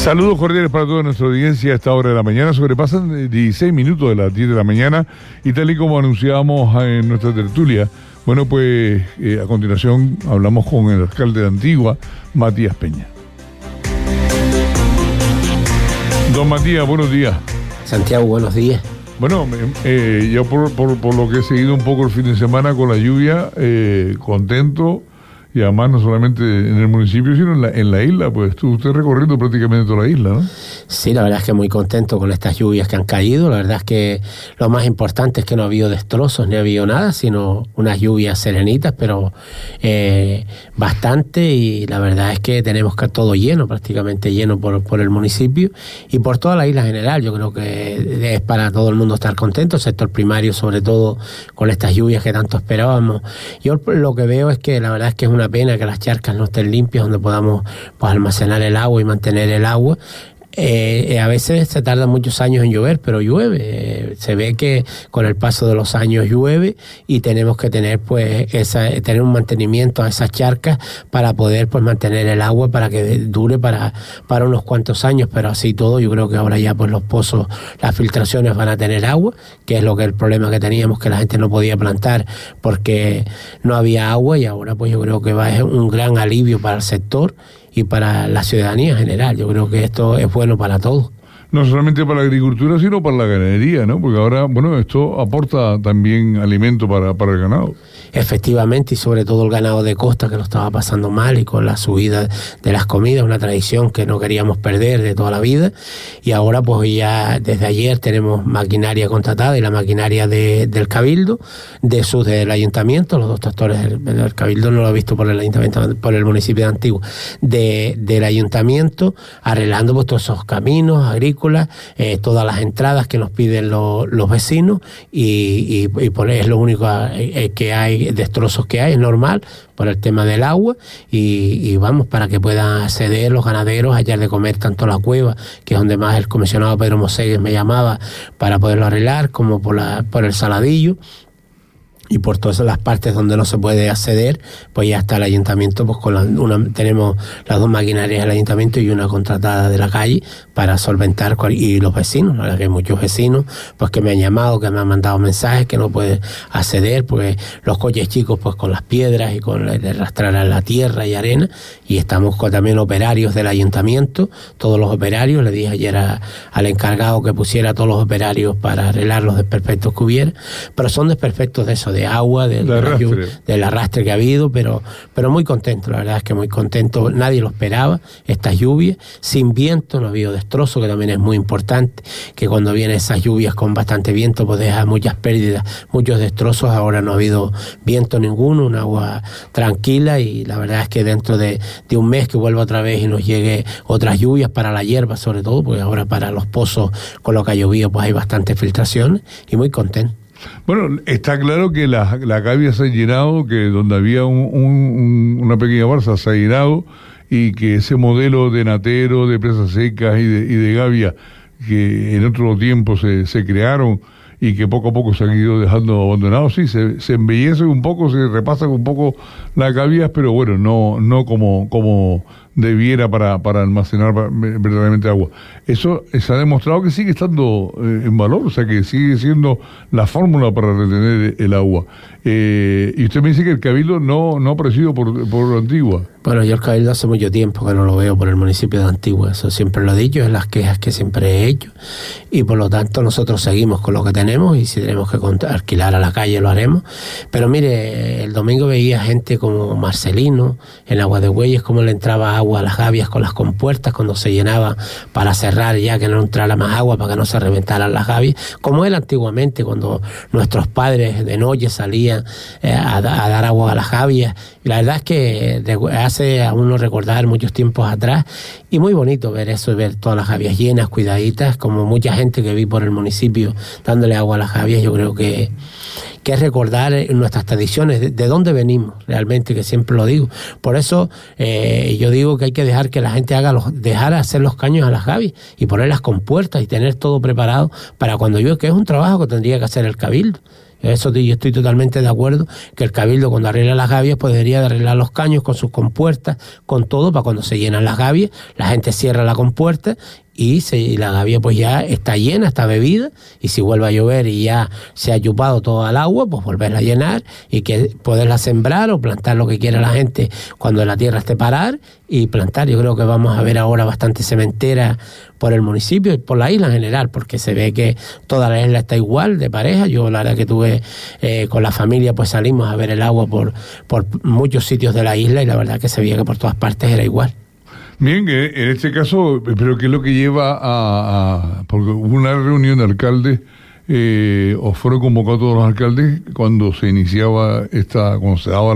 Saludos cordiales para toda nuestra audiencia a esta hora de la mañana. Sobrepasan 16 minutos de las 10 de la mañana y tal y como anunciábamos en nuestra tertulia, bueno, pues a continuación hablamos con el alcalde de Antigua, Matías Peña. Don Matías, buenos días. Santiago, buenos días. Bueno, yo por lo que he seguido un poco el fin de semana con la lluvia, contento. Y además no solamente en el municipio, sino en la isla, pues usted recorriendo prácticamente toda la isla, ¿no? Sí, la verdad es que muy contento con estas lluvias que han caído. La verdad es que lo más importante es que no ha habido destrozos, ni ha habido nada, sino unas lluvias serenitas, pero bastante, y la verdad es que tenemos todo lleno, prácticamente lleno por el municipio y por toda la isla en general. Yo creo que es para todo el mundo estar contento, el sector primario sobre todo, con estas lluvias que tanto esperábamos. Yo lo que veo es que la verdad es que es una pena que las charcas no estén limpias, donde podamos pues almacenar el agua y mantener el agua. A veces se tarda muchos años en llover, pero llueve. Se ve que con el paso de los años llueve y tenemos que tener tener un mantenimiento a esas charcas para poder pues mantener el agua para que dure para unos cuantos años. Pero así todo, yo creo que ahora ya pues los pozos, las filtraciones van a tener agua, que es el problema que teníamos, que la gente no podía plantar porque no había agua, y ahora pues yo creo que va a ser un gran alivio para el sector y para la ciudadanía en general. Yo creo que esto es bueno para todos. No solamente para la agricultura, sino para la ganadería, ¿no? Porque ahora, bueno, esto aporta también alimento para el ganado. Efectivamente, y sobre todo el ganado de costa, que lo estaba pasando mal, y con la subida de las comidas, una tradición que no queríamos perder de toda la vida. Y ahora pues ya desde ayer tenemos maquinaria contratada, y la maquinaria del Cabildo, del Ayuntamiento, los dos tractores del Cabildo no lo he visto por el Ayuntamiento, por el municipio de Antigua, del Ayuntamiento, arreglando pues todos esos caminos agrícolas, todas las entradas que nos piden los vecinos, y es lo único que hay, destrozos que hay, es normal por el tema del agua, y vamos, para que puedan acceder los ganaderos, hallar de comer tanto la cueva, que es donde más el comisionado Pedro Mosegues me llamaba para poderlo arreglar, como por el Saladillo, y por todas las partes donde no se puede acceder, pues ya está el ayuntamiento, pues tenemos las dos maquinarias del ayuntamiento y una contratada de la calle para solventar, y los vecinos, la verdad que hay muchos vecinos pues que me han llamado, que me han mandado mensajes que no pueden acceder, porque los coches chicos pues con las piedras y con arrastrar a la tierra y arena, y estamos con también operarios del ayuntamiento, todos los operarios, le dije ayer al encargado que pusiera a todos los operarios para arreglar los desperfectos que hubiera, pero son desperfectos de eso, de agua, del arrastre que ha habido, pero muy contento, la verdad es que muy contento. Nadie lo esperaba, estas lluvias, sin viento, no ha habido destrozo, que también es muy importante, que cuando vienen esas lluvias con bastante viento pues deja muchas pérdidas, muchos destrozos. Ahora no ha habido viento ninguno, un agua tranquila, y la verdad es que dentro de un mes que vuelva otra vez y nos llegue otras lluvias para la hierba sobre todo, porque ahora para los pozos con lo que ha llovido pues hay bastantes filtraciones, y muy contento. Bueno, está claro que la gavia se ha llenado, que donde había una pequeña balsa se ha llenado, y que ese modelo de natero, de presas secas y de gavia que en otro tiempo se crearon y que poco a poco se han ido dejando abandonados, sí, se embellecen un poco, se repasan un poco las gavias, pero bueno, no como debiera para almacenar verdaderamente agua. Eso se ha demostrado que sigue estando en valor, o sea que sigue siendo la fórmula para retener el agua. Y usted me dice que el Cabildo no ha aparecido por Antigua. Bueno, yo el Cabildo hace mucho tiempo que no lo veo por el municipio de Antigua, eso siempre lo he dicho, es las quejas que siempre he hecho, y por lo tanto nosotros seguimos con lo que tenemos, y si tenemos que alquilar a la calle lo haremos. Pero mire, el domingo veía gente como Marcelino, en Agua de Bueyes, cómo le entraba agua a las gavias con las compuertas cuando se llenaban, para cerrar ya, que no entrara más agua, para que no se reventaran las gavias, como era antiguamente cuando nuestros padres de noche salían a dar agua a las gavias. Y la verdad es que hace a uno recordar muchos tiempos atrás, y muy bonito ver eso, ver todas las gavias llenas, cuidaditas, como mucha gente que vi por el municipio dándole agua a las gavias. Yo creo que es recordar nuestras tradiciones, de dónde venimos realmente, que siempre lo digo. Por eso yo digo que hay que dejar que la gente dejar hacer los caños a las gavias y poner las compuertas y tener todo preparado para cuando llueve, que es un trabajo que tendría que hacer el Cabildo. Eso yo estoy totalmente de acuerdo, que el Cabildo cuando arregla las gavias pues debería de arreglar los caños con sus compuertas, con todo, para cuando se llenan las gavias, la gente cierra la compuerta y la gavia pues ya está llena, está bebida, y si vuelve a llover y ya se ha chupado toda el agua, pues volverla a llenar y que poderla sembrar o plantar lo que quiera la gente cuando la tierra esté parar y plantar. Yo creo que vamos a ver ahora bastante sementera por el municipio y por la isla en general, porque se ve que toda la isla está igual de pareja. Yo la verdad que tuve con la familia, pues salimos a ver el agua por muchos sitios de la isla y la verdad que se veía que por todas partes era igual. Bien, en este caso, pero ¿qué es lo que lleva a porque hubo una reunión de alcaldes, o fueron convocados todos los alcaldes cuando se iniciaba cuando se daba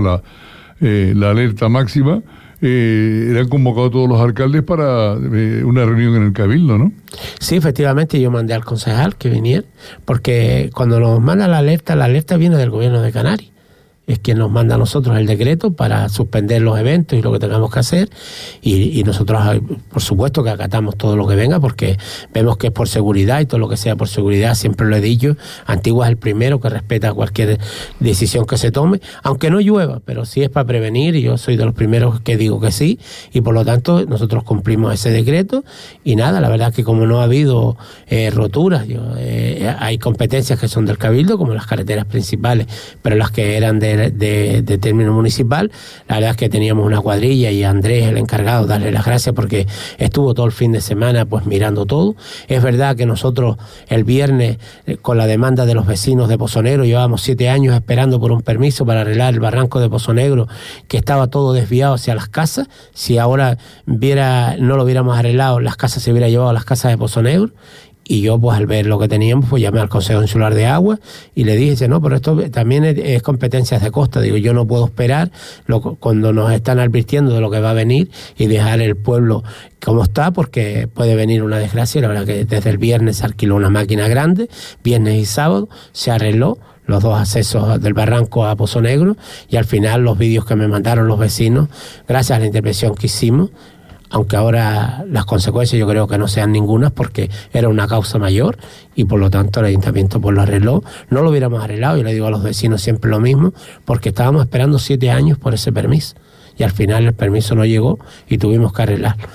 la alerta máxima, eran convocados todos los alcaldes para una reunión en el Cabildo, ¿no? Sí, efectivamente, yo mandé al concejal que viniera, porque cuando nos manda la alerta viene del gobierno de Canarias. Es quien nos manda a nosotros el decreto para suspender los eventos y lo que tengamos que hacer, y nosotros por supuesto que acatamos todo lo que venga porque vemos que es por seguridad y todo lo que sea por seguridad, siempre lo he dicho. Antigua es el primero que respeta cualquier decisión que se tome, aunque no llueva, pero sí es para prevenir, y yo soy de los primeros que digo que sí, y por lo tanto nosotros cumplimos ese decreto. Y nada, la verdad es que como no ha habido roturas, hay competencias que son del Cabildo, como las carreteras principales, pero las que eran de término municipal, la verdad es que teníamos una cuadrilla y Andrés, el encargado, darle las gracias porque estuvo todo el fin de semana pues mirando todo. Es verdad que nosotros el viernes, con la demanda de los vecinos de Pozo Negro, llevábamos 7 años esperando por un permiso para arreglar el barranco de Pozo Negro, que estaba todo desviado hacia las casas. Si ahora no lo hubiéramos arreglado, las casas se hubieran llevado a las casas de Pozo Negro. Y yo, pues al ver lo que teníamos, pues llamé al Consejo Insular de Agua y le dije, no, pero esto también es competencias de costa. Digo, yo no puedo esperar cuando nos están advirtiendo de lo que va a venir y dejar el pueblo como está, porque puede venir una desgracia. Y la verdad que desde el viernes se alquiló una máquina grande, viernes y sábado, se arregló los 2 accesos del barranco a Pozo Negro, y al final los vídeos que me mandaron los vecinos, gracias a la intervención que hicimos, aunque ahora las consecuencias yo creo que no sean ningunas porque era una causa mayor y por lo tanto el ayuntamiento pues lo arregló. No lo hubiéramos arreglado, yo le digo a los vecinos siempre lo mismo, porque estábamos esperando 7 años por ese permiso y al final el permiso no llegó y tuvimos que arreglarlo.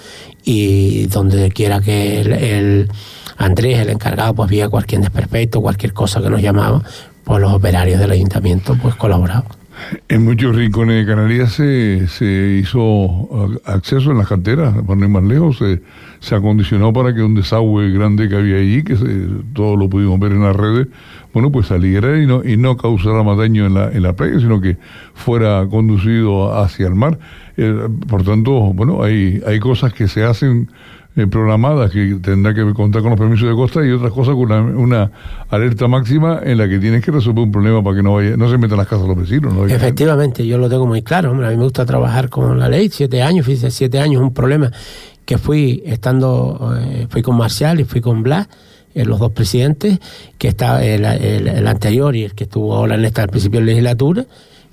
Y donde quiera que el Andrés, el encargado, pues veía cualquier desperfecto, cualquier cosa que nos llamaba, pues los operarios del ayuntamiento pues colaboraban. En muchos rincones de Canarias se hizo acceso en las canteras, para no ir más lejos, se acondicionó para que un desagüe grande que había allí, que todos lo pudimos ver en las redes, bueno, pues saliera y no causara más daño en la playa, sino que fuera conducido hacia el mar. Por tanto, bueno, hay cosas que se hacen programadas que tendrá que contar con los permisos de costa, y otras cosas con una alerta máxima en la que tienes que resolver un problema para que no se metan las casas los vecinos, ¿no? Efectivamente, yo lo tengo muy claro, hombre, a mí me gusta trabajar con la ley. 7 años, fíjate, 7 años, un problema que fui con Marcial y fui con Blas, los 2 presidentes, que está el anterior y el que estuvo ahora en al principio de la legislatura,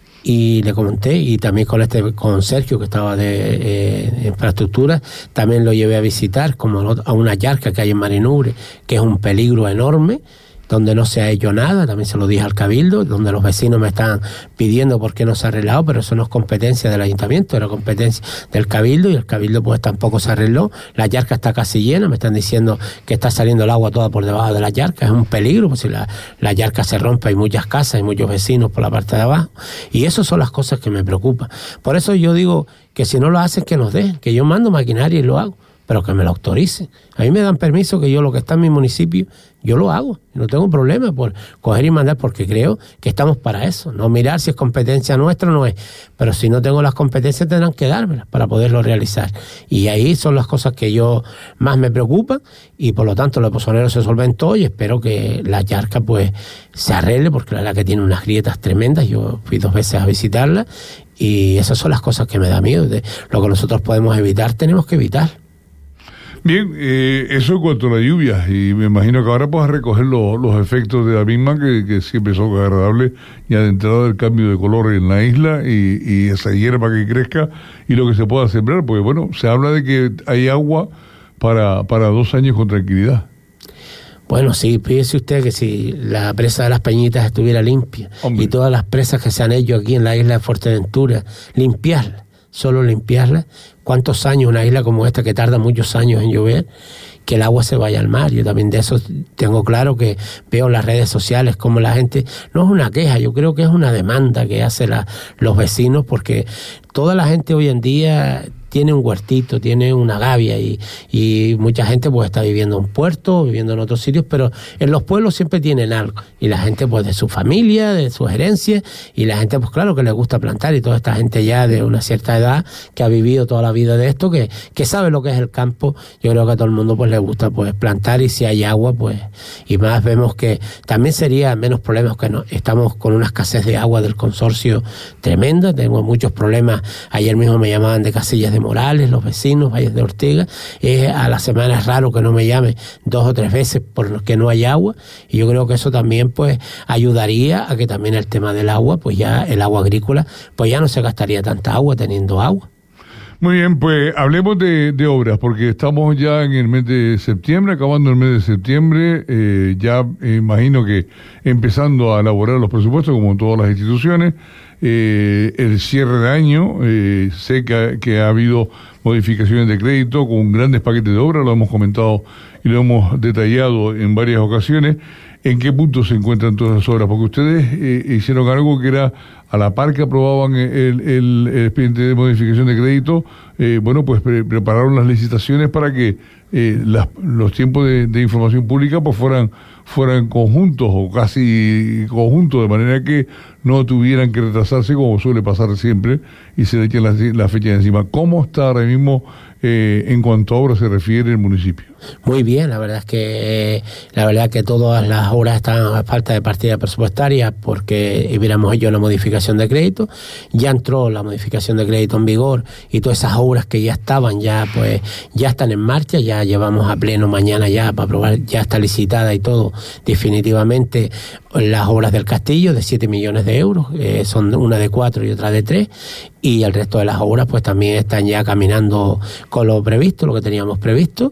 y le comenté, y también con Sergio, que estaba de infraestructura, también lo llevé a visitar a una yarca que hay en Marinure, que es un peligro enorme, donde no se ha hecho nada. También se lo dije al Cabildo, donde los vecinos me estaban pidiendo por qué no se ha arreglado, pero eso no es competencia del ayuntamiento, era competencia del Cabildo, y el Cabildo pues tampoco se arregló. La yarca está casi llena, me están diciendo que está saliendo el agua toda por debajo de la yarca, es un peligro, pues si la yarca se rompe, hay muchas casas, hay muchos vecinos por la parte de abajo, y esas son las cosas que me preocupan. Por eso yo digo que si no lo hacen, que nos dejen, que yo mando maquinaria y lo hago, pero que me lo autoricen. A mí me dan permiso que yo lo que está en mi municipio, yo lo hago. No tengo problema por coger y mandar, porque creo que estamos para eso. No mirar si es competencia nuestra o no es. Pero si no tengo las competencias, tendrán que dármelas para poderlo realizar. Y ahí son las cosas que yo más me preocupan, y por lo tanto los pozoneros se solventó, y espero que la yarca pues se arregle, porque la verdad que tiene unas grietas tremendas. Yo fui 2 veces a visitarla, y esas son las cosas que me da miedo. De lo que nosotros podemos evitar, tenemos que evitar. Bien, eso en cuanto a la lluvia, y me imagino que ahora puedas recoger los efectos de la misma, que siempre son agradables, y adentrado del cambio de color en la isla, y esa hierba que crezca, y lo que se pueda sembrar, porque bueno, se habla de que hay agua para 2 años con tranquilidad. Bueno, sí, fíjese usted que si la presa de las Peñitas estuviera limpia, hombre, y todas las presas que se han hecho aquí en la isla de Fuerteventura, limpiarlas, solo limpiarlas, ¿cuántos años una isla como esta que tarda muchos años en llover, que el agua se vaya al mar? Yo también de eso tengo claro, que veo en las redes sociales como la gente, no es una queja, yo creo que es una demanda que hacen los vecinos, porque toda la gente hoy en día tiene un huertito, tiene una gavia, y mucha gente pues está viviendo en puerto, viviendo en otros sitios, pero en los pueblos siempre tienen algo, y la gente pues de su familia, de sus herencias, y la gente pues claro que le gusta plantar, y toda esta gente ya de una cierta edad que ha vivido toda la vida de esto, que sabe lo que es el campo, yo creo que a todo el mundo pues le gusta pues plantar, y si hay agua pues, y más vemos que también sería menos problemas, que no, estamos con una escasez de agua del consorcio tremenda, tengo muchos problemas, ayer mismo me llamaban de Casillas de Morales, los vecinos, Valles de Ortega, a la semana es raro que no me llame 2 o 3 veces porque no hay agua, y yo creo que eso también pues ayudaría a que también el tema del agua, pues ya el agua agrícola, pues ya no se gastaría tanta agua teniendo agua. Muy bien, pues hablemos de obras, porque estamos ya en el mes de septiembre, acabando el mes de septiembre, ya imagino que empezando a elaborar los presupuestos como en todas las instituciones, el cierre de año, sé que ha habido modificaciones de crédito con grandes paquetes de obra, lo hemos comentado y lo hemos detallado en varias ocasiones. ¿En qué punto se encuentran todas esas obras? Porque ustedes hicieron algo que era, a la par que aprobaban el expediente de modificación de crédito, bueno, pues prepararon las licitaciones para que los tiempos de información pública pues fueran conjuntos o casi conjuntos, de manera que no tuvieran que retrasarse como suele pasar siempre y se le echen la fecha encima. ¿Cómo está ahora mismo en cuanto a obras se refiere el municipio? Muy bien, la verdad es que todas las obras están a falta de partida presupuestaria, porque hubiéramos hecho una modificación de crédito, ya entró la modificación de crédito en vigor, y todas esas obras que ya estaban ya están en marcha, ya llevamos a pleno mañana ya para aprobar, ya está licitada y todo definitivamente las obras del castillo de 7 millones de euros, son una de 4 y otra de 3, y el resto de las obras pues también están ya caminando con lo previsto, lo que teníamos previsto,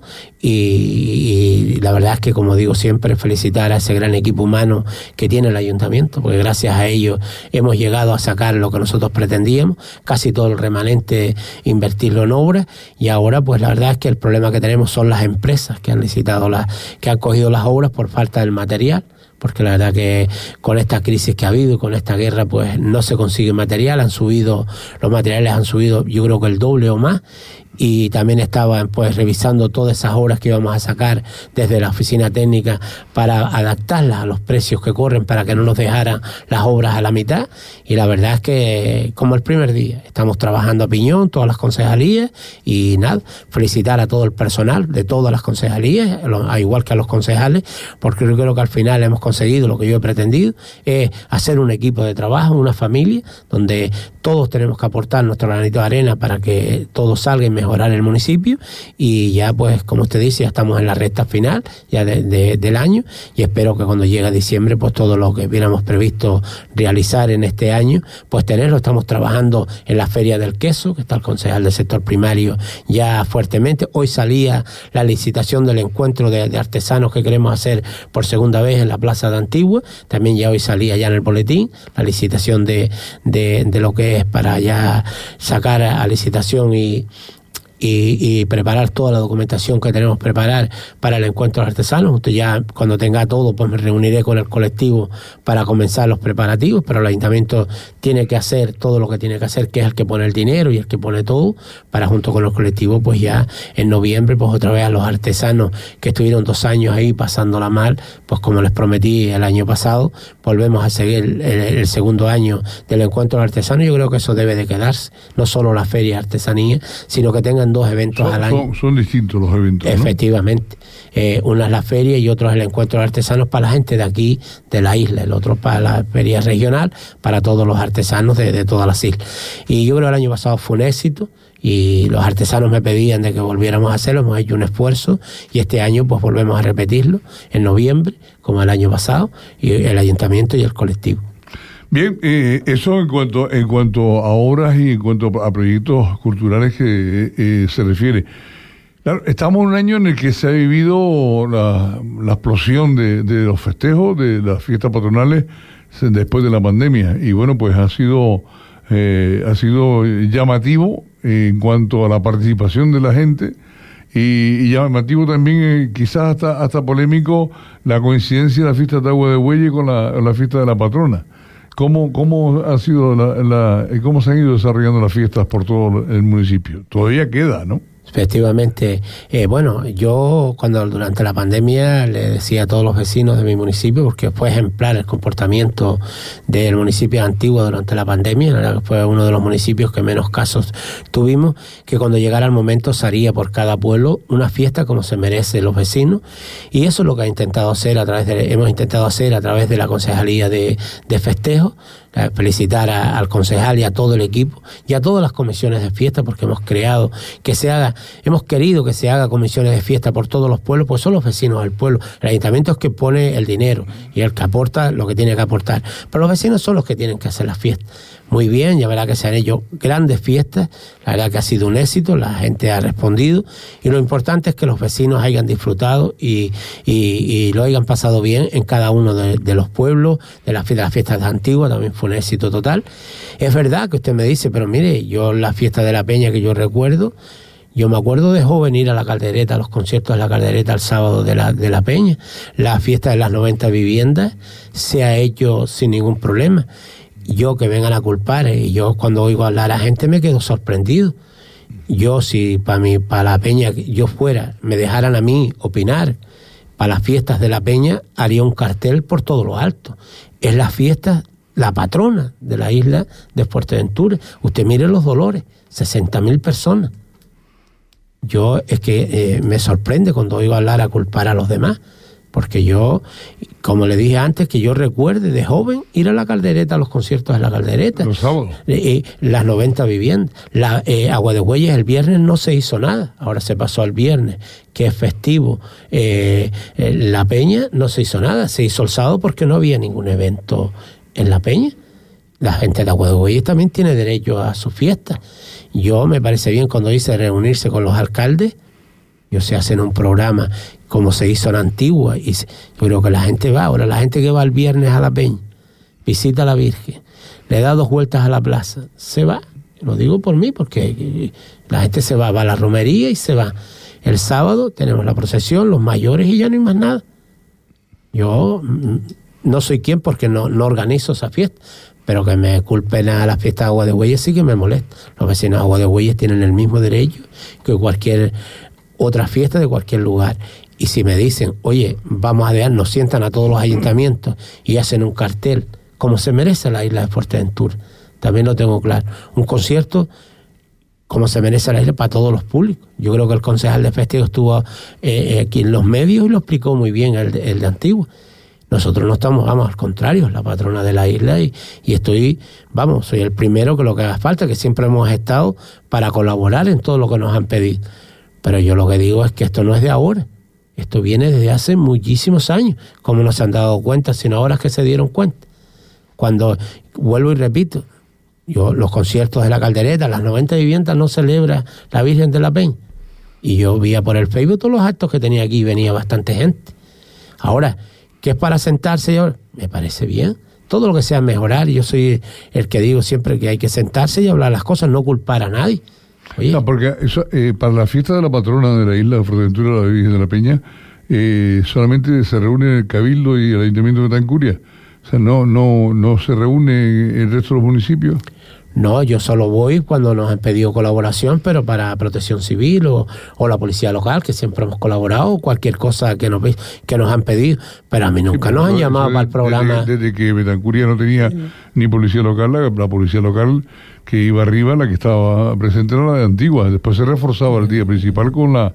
y la verdad es que, como digo siempre, felicitar a ese gran equipo humano que tiene el ayuntamiento, porque gracias a ellos hemos llegado a sacar lo que nosotros pretendíamos, casi todo el remanente invertirlo en obras, y ahora pues la verdad es que el problema que tenemos son las empresas que han licitado, que han cogido las obras por falta del material, porque la verdad que con esta crisis que ha habido y con esta guerra pues no se consigue material, los materiales han subido yo creo que el doble o más, y también estaban pues revisando todas esas obras que íbamos a sacar desde la oficina técnica para adaptarlas a los precios que corren, para que no nos dejaran las obras a la mitad, y la verdad es que como el primer día estamos trabajando a piñón, todas las concejalías, y nada, felicitar a todo el personal de todas las concejalías, al igual que a los concejales, porque yo creo que al final hemos conseguido lo que yo he pretendido, es hacer un equipo de trabajo, una familia, donde todos tenemos que aportar nuestro granito de arena para que todo salga y mejorar el municipio, y ya pues como usted dice, ya estamos en la recta final ya del año, y espero que cuando llegue diciembre pues todo lo que hubiéramos previsto realizar en este año pues tenerlo. Estamos trabajando en la Feria del Queso, que está el concejal del sector primario ya fuertemente. Hoy salía la licitación del encuentro de artesanos que queremos hacer por segunda vez en la Plaza de Antigua, también ya hoy salía ya en el boletín la licitación de lo que es para ya sacar a licitación y preparar toda la documentación que tenemos que preparar para el encuentro de artesanos. Entonces ya cuando tenga todo pues me reuniré con el colectivo para comenzar los preparativos, pero el ayuntamiento tiene que hacer todo lo que tiene que hacer, que es el que pone el dinero y el que pone todo, para junto con los colectivos pues ya en noviembre pues otra vez a los artesanos que estuvieron 2 años ahí pasándola mal, pues como les prometí el año pasado, volvemos a seguir el segundo año del encuentro de artesanos. Yo creo que eso debe de quedarse, no solo la feria de artesanía, sino que tengan 2 eventos al año. Son distintos los eventos, ¿no? Efectivamente. Una es la feria y otro es el encuentro de artesanos para la gente de aquí, de la isla. El otro para la feria regional, para todos los artesanos de todas las islas. Y yo creo que el año pasado fue un éxito, y los artesanos me pedían de que volviéramos a hacerlo, hemos hecho un esfuerzo, y este año pues volvemos a repetirlo en noviembre, como el año pasado, y el ayuntamiento y el colectivo. Bien, eso en cuanto a obras y en cuanto a proyectos culturales que se refiere. Claro, estamos en un año en el que se ha vivido la explosión de los festejos, de las fiestas patronales después de la pandemia. Y bueno, pues ha sido llamativo en cuanto a la participación de la gente y llamativo también, quizás hasta polémico, la coincidencia de la fiesta de Agua de Bueyes con la fiesta de la patrona. ¿Cómo ha sido cómo se han ido desarrollando las fiestas por todo el municipio? Todavía queda, ¿no? Efectivamente. Bueno, yo durante la pandemia le decía a todos los vecinos de mi municipio, porque fue ejemplar el comportamiento del municipio de Antigua durante la pandemia, la verdad que fue uno de los municipios que menos casos tuvimos, que cuando llegara el momento se haría por cada pueblo una fiesta como se merece los vecinos, y eso es lo que hemos intentado hacer a través de la Concejalía de Festejos. Felicitar al concejal y a todo el equipo y a todas las comisiones de fiesta, porque hemos querido que se haga comisiones de fiesta por todos los pueblos, pues son los vecinos del pueblo. El ayuntamiento es que pone el dinero y el que aporta lo que tiene que aportar, pero los vecinos son los que tienen que hacer las fiestas. Muy bien, ya verá que se han hecho grandes fiestas, la verdad que ha sido un éxito, la gente ha respondido, y lo importante es que los vecinos hayan disfrutado y lo hayan pasado bien en cada uno de los pueblos, de las fiestas de Antigua, también fue un éxito total. Es verdad que usted me dice, pero mire, yo la fiesta de la Peña que yo recuerdo, yo me acuerdo de joven ir a la Caldereta, a los conciertos de la Caldereta el sábado de la Peña. La fiesta de las 90 viviendas se ha hecho sin ningún problema. Yo que vengan a culpar, y yo cuando oigo hablar a la gente me quedo sorprendido. Yo, si para la Peña yo fuera, me dejaran a mí opinar, para las fiestas de la Peña haría un cartel por todo lo alto. Es la fiesta, la patrona de la isla de Fuerteventura. Usted mire los Dolores, 60.000 personas. Yo es que me sorprende cuando oigo hablar a culpar a los demás, porque yo, como le dije antes, que yo recuerde de joven ir a la Caldereta, a los conciertos de la Caldereta. Los sábados. Las 90 viviendas. Agua de Bueyes el viernes no se hizo nada, ahora se pasó al viernes, que es festivo. La Peña no se hizo nada, se hizo el sábado porque no había ningún evento en la Peña. La gente de Agua de Bueyes también tiene derecho a su fiesta. Yo me parece bien cuando dice reunirse con los alcaldes, se hacen un programa como se hizo en Antigua, y yo creo que la gente va. Ahora la gente que va el viernes a la Peña, visita a la Virgen, le da 2 vueltas a la plaza, se va. Lo digo por mí, porque la gente se va a la romería y se va. El sábado tenemos la procesión, los mayores, y ya no hay más nada. Yo no soy quien porque no organizo esa fiesta, pero que me culpen a la fiesta de Agua de Bueyes sí que me molesta. Los vecinos de Agua de Bueyes tienen el mismo derecho que cualquier otra fiesta de cualquier lugar. Y si me dicen, oye, nos sientan a todos los ayuntamientos y hacen un cartel como se merece la isla de Fuerteventura, también lo tengo claro. Un concierto como se merece la isla para todos los públicos. Yo creo que el concejal de Festejos estuvo aquí en los medios y lo explicó muy bien, el de Antigua. Nosotros no estamos, al contrario, la patrona de la isla, y soy el primero que lo que haga falta, que siempre hemos estado para colaborar en todo lo que nos han pedido. Pero yo lo que digo es que esto no es de ahora, esto viene desde hace muchísimos años. ¿Cómo no se han dado cuenta, sino ahora es que se dieron cuenta? Cuando, vuelvo y repito, los conciertos de la Caldereta, las 90 viviendas no celebra la Virgen de la Peña. Y yo veía por el Facebook todos los actos que tenía aquí y venía bastante gente. Ahora, ¿qué es para sentarse? Me parece bien. Todo lo que sea mejorar, yo soy el que digo siempre que hay que sentarse y hablar las cosas, no culpar a nadie. Oye. No, porque eso, para la fiesta de la patrona de la isla de Fuerteventura, la Virgen de la Peña, solamente se reúne el Cabildo y el Ayuntamiento de Betancuria. O sea, no se reúne el resto de los municipios. No, yo solo voy cuando nos han pedido colaboración, pero para Protección Civil o la Policía Local, que siempre hemos colaborado, o cualquier cosa que nos han pedido, pero a mí nunca nos han llamado para el programa. Desde que Betancuria no tenía ni Policía Local, la Policía Local que iba arriba, la que estaba presente era la de Antigua. Después se reforzaba el día principal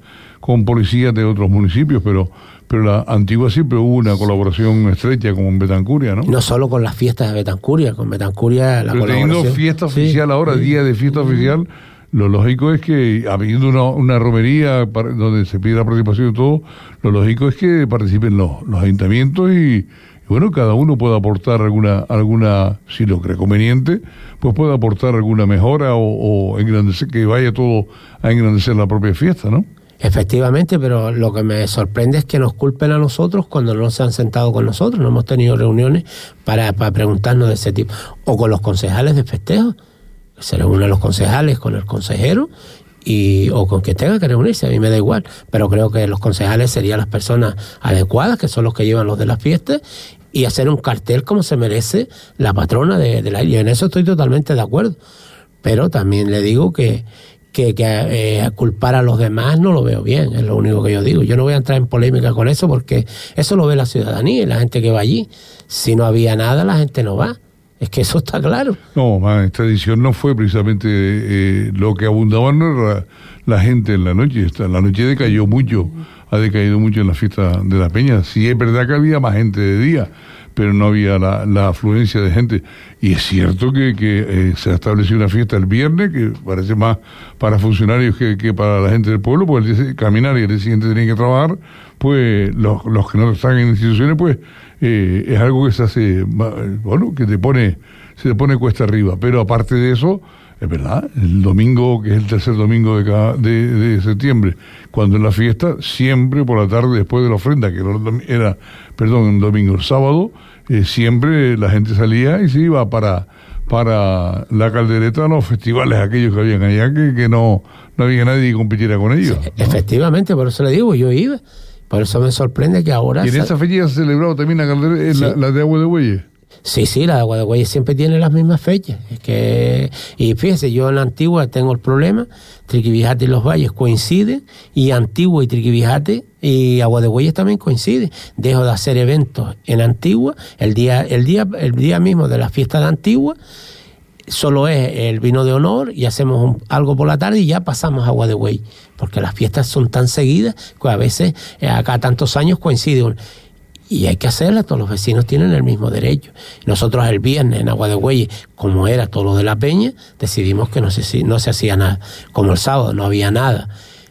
con policías de otros municipios, pero la Antigua siempre hubo una colaboración estrecha con Betancuria, ¿no? No solo con las fiestas de Betancuria, con Betancuria la colaboración. Pero teniendo fiesta oficial ahora, día de fiesta oficial, lo lógico es que, habiendo una romería donde se pide la participación de todos, lo lógico es que participen los ayuntamientos y bueno, cada uno puede aportar alguna, si lo cree conveniente, pues puede aportar alguna mejora o engrandecer, que vaya todo a engrandecer la propia fiesta, ¿no? Efectivamente, pero lo que me sorprende es que nos culpen a nosotros cuando no se han sentado con nosotros, no hemos tenido reuniones para preguntarnos de ese tipo. O con los concejales de festejo, se reúnen los concejales con el consejero o con quien tenga que reunirse, a mí me da igual, pero creo que los concejales serían las personas adecuadas, que son los que llevan los de las fiestas, y hacer un cartel como se merece la patrona de la isla. En eso estoy totalmente de acuerdo, pero también le digo que culpar a los demás no lo veo bien, es lo único que yo digo. Yo no voy a entrar en polémica con eso porque eso lo ve la ciudadanía y la gente que va allí. Si no había nada, la gente no va. Es que eso está claro. No, esta edición no fue precisamente lo que abundaba, no era la gente en la noche. La noche decayó mucho, ha decaído mucho en la fiesta de la Peña. Sí, es verdad que había más gente de día, pero no había la afluencia de gente. Y es cierto que se ha establecido una fiesta el viernes, que parece más para funcionarios que para la gente del pueblo, porque caminar y el día siguiente tienen que trabajar, pues los que no están en instituciones, pues es algo que se hace, bueno, que se te pone cuesta arriba. Pero aparte de eso, es verdad, el domingo, que es el tercer domingo de septiembre, cuando es la fiesta, siempre por la tarde, después de la ofrenda, que era el domingo, el sábado, siempre la gente salía y se iba para la caldereta, los festivales aquellos que habían allá, que no había nadie que compitiera con ellos. Sí, ¿no? Efectivamente, por eso le digo, yo iba. Por eso me sorprende que ahora... ¿Y en esa fecha se ha celebrado también la caldereta, sí, la de Agua de Bueyes? Sí, la de Agua de Bueyes siempre tiene las mismas fechas. Y fíjese, yo en la Antigua tengo el problema, Triquibijate y Los Valles coinciden, y Antigua y Triquibijate y Agua de Bueyes también coinciden. Dejo de hacer eventos en Antigua, el día mismo de la fiesta de Antigua, solo es el vino de honor y hacemos algo por la tarde y ya pasamos a Agua de Bueyes, porque las fiestas son tan seguidas que a veces acá tantos años coinciden. Y hay que hacerla, todos los vecinos tienen el mismo derecho. Nosotros el viernes en Agua de Bueyes, como era todo lo de la Peña, decidimos que no se hacía nada. Como el sábado no había nada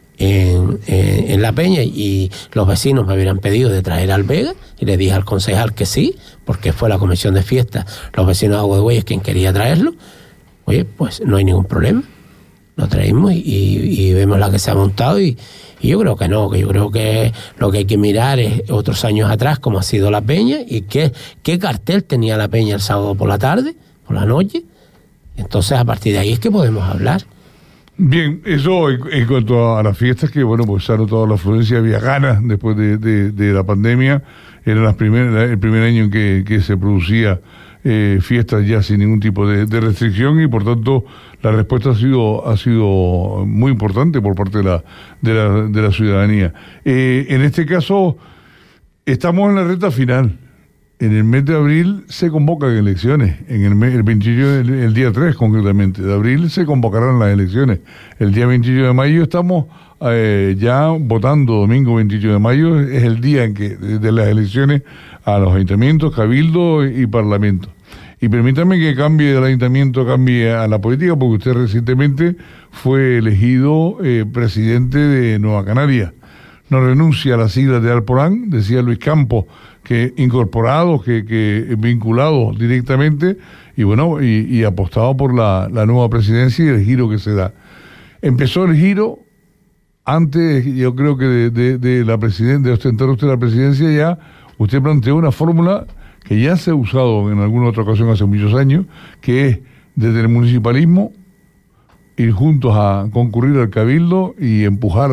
en la Peña y los vecinos me hubieran pedido de traer al Vega, y le dije al concejal que sí, porque fue la comisión de fiesta, los vecinos de Agua de Bueyes quien quería traerlo. Oye, pues no hay ningún problema, lo traímos y vemos la que se ha montado y yo creo que no, que yo creo que lo que hay que mirar es otros años atrás cómo ha sido la Peña y qué cartel tenía la Peña el sábado por la tarde, por la noche. Entonces a partir de ahí es que podemos hablar. Bien, eso en cuanto a las fiestas, que bueno, pues se ha notado la afluencia, había ganas después de la pandemia, era el primer año en que se producía fiestas ya sin ningún tipo de restricción, y por tanto la respuesta ha sido muy importante por parte de la ciudadanía. En este caso estamos en la recta final. En el mes de abril se convocan elecciones, el 28, el día 3 concretamente de abril se convocarán las elecciones. El día 28 de mayo estamos ya votando, domingo 28 de mayo es el día en que de las elecciones a los ayuntamientos, cabildo y parlamento. Y permítame que cambie del ayuntamiento, cambie a la política, porque usted recientemente fue elegido presidente de Nueva Canarias. No renuncia a las siglas de Alporán, decía Luis Campos, que incorporados, que vinculados directamente, y bueno, y apostado por la nueva presidencia y el giro que se da. Empezó el giro antes, yo creo que de ostentar usted la presidencia, ya usted planteó una fórmula que ya se ha usado en alguna otra ocasión hace muchos años, que es desde el municipalismo ir juntos a concurrir al cabildo y empujar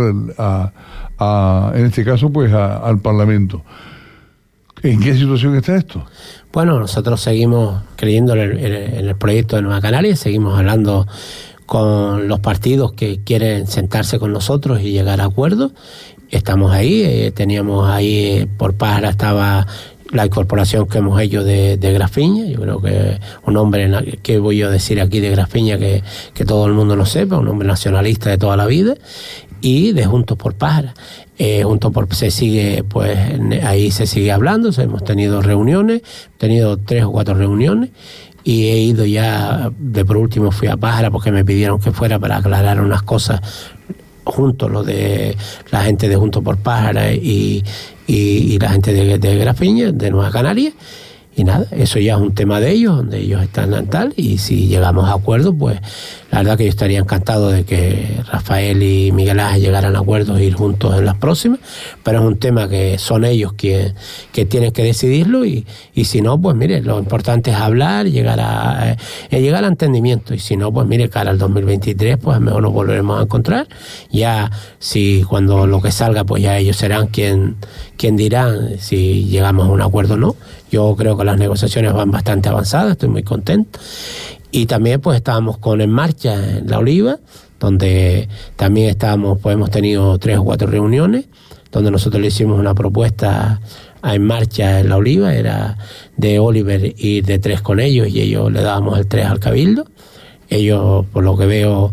en este caso pues al parlamento. ¿En qué situación está esto? Bueno, nosotros seguimos creyendo en el proyecto de Nueva Canarias, seguimos hablando con los partidos que quieren sentarse con nosotros y llegar a acuerdos. Estamos ahí, teníamos ahí por Pájara estaba la incorporación que hemos hecho de Grafiña. Yo creo que un hombre, que voy a decir aquí de Grafiña que todo el mundo lo sepa, un hombre nacionalista de toda la vida, y de Juntos por Pájara. Se sigue, pues ahí se sigue hablando, hemos tenido reuniones, tenido 3 o 4 reuniones, y he ido ya, por último fui a Pájara porque me pidieron que fuera para aclarar unas cosas juntos, lo de la gente de Juntos por Pájara y la gente de Grafiña, de Nueva Canarias, Y nada, eso ya es un tema de ellos, donde ellos están en tal, y si llegamos a acuerdos, pues la verdad que yo estaría encantado de que Rafael y Miguel Ángel llegaran a acuerdos e ir juntos en las próximas, pero es un tema que son ellos que tienen que decidirlo, y si no, pues mire, lo importante es hablar, llegar a entendimiento, y si no, pues mire, cara al 2023, pues mejor nos volveremos a encontrar, ya si cuando lo que salga, pues ya ellos serán quien dirán si llegamos a un acuerdo o no. Yo creo que las negociaciones van bastante avanzadas, estoy muy contento. Y también pues estábamos con En Marcha en La Oliva, donde también pues hemos tenido 3 o 4 reuniones, donde nosotros le hicimos una propuesta a En Marcha en La Oliva, era de Oliver ir de 3 con ellos, y ellos le dábamos el 3 al Cabildo. Ellos, por lo que veo,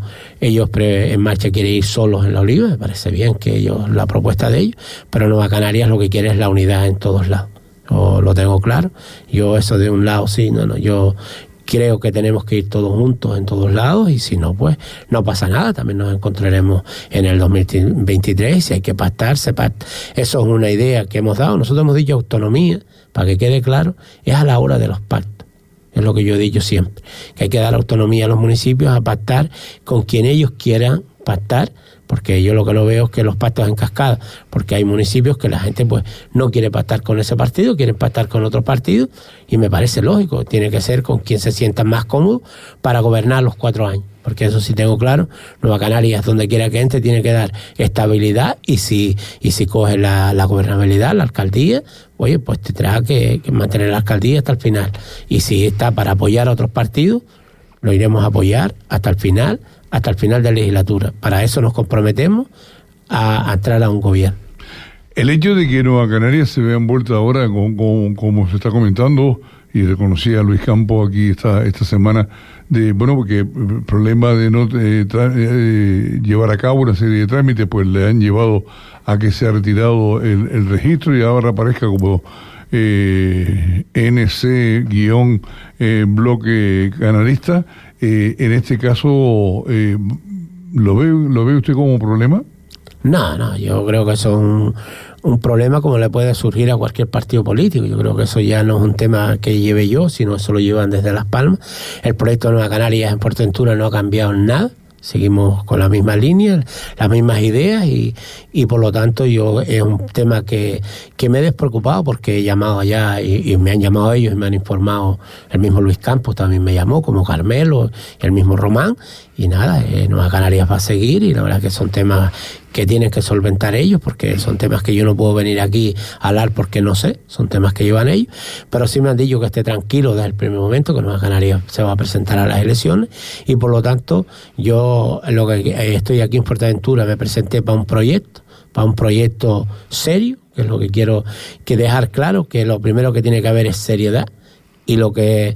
En Marcha quiere ir solos en La Oliva, me parece bien que la propuesta de ellos, pero Nueva Canarias lo que quiere es la unidad en todos lados. Yo lo tengo claro. Yo eso de un lado sí, no, yo creo que tenemos que ir todos juntos en todos lados, y si no, pues no pasa nada, también nos encontraremos en el 2023, si hay que pactar, se pacta. Eso es una idea que hemos dado. Nosotros hemos dicho autonomía, para que quede claro, es a la hora de los pactos. Es lo que yo he dicho siempre, que hay que dar autonomía a los municipios a pactar con quien ellos quieran pactar, porque yo lo que no veo es que los pactos en cascada, porque hay municipios que la gente pues no quiere pactar con ese partido, quieren pactar con otro partido, y me parece lógico, tiene que ser con quien se sienta más cómodo para gobernar los 4 años, porque eso sí tengo claro, Nueva Canarias, donde quiera que entre, tiene que dar estabilidad, y si coge la gobernabilidad, la alcaldía, oye, pues tendrá que mantener la alcaldía hasta el final, y si está para apoyar a otros partidos, lo iremos a apoyar hasta el final de la legislatura. Para eso nos comprometemos a entrar a un gobierno. El hecho de que Nueva Canarias se vea envuelta ahora, como se está comentando, y reconocía a Luis Campos aquí esta semana, porque el problema de no llevar a cabo una serie de trámites, pues le han llevado a que se ha retirado el registro, y ahora aparezca como NC-bloque canarista. En este caso, ¿lo ve usted como problema? No, yo creo que eso es un problema como le puede surgir a cualquier partido político. Yo creo que eso ya no es un tema que lleve yo, sino eso lo llevan desde Las Palmas. El proyecto de Nueva Canarias en Fuerteventura no ha cambiado en nada. Seguimos con la misma línea, las mismas ideas, y por lo tanto es un tema que me he despreocupado, porque he llamado allá y me han llamado ellos y me han informado. El mismo Luis Campos también me llamó, como Carmelo y el mismo Román, y nada, Nueva Canarias va a seguir, y la verdad que son temas que tienen que solventar ellos, porque son temas que yo no puedo venir aquí a hablar porque no sé, son temas que llevan ellos, pero sí me han dicho que esté tranquilo desde el primer momento, que Nueva Canarias se va a presentar a las elecciones, y por lo tanto yo lo que estoy aquí en Fuerteventura me presenté para un proyecto serio, que es lo que quiero que dejar claro, que lo primero que tiene que haber es seriedad, y lo que